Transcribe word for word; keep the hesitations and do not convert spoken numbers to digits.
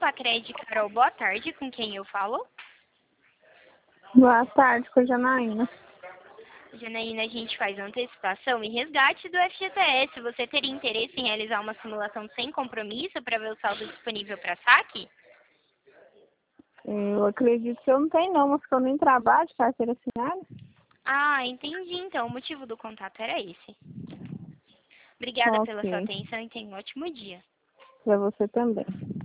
Lacrede Carol, boa tarde, com quem eu falo? Boa tarde, com a Janaína. Janaína, a gente faz antecipação e resgate do F G T S. Você teria interesse em realizar uma simulação sem compromisso para ver o saldo disponível para saque? Eu acredito que eu não tenho não, mas que eu nem trabalho de carteira assinada. Ah, entendi. Então, o motivo do contato era esse. Obrigada pela sua Ok, atenção e tenha um ótimo dia. para você também.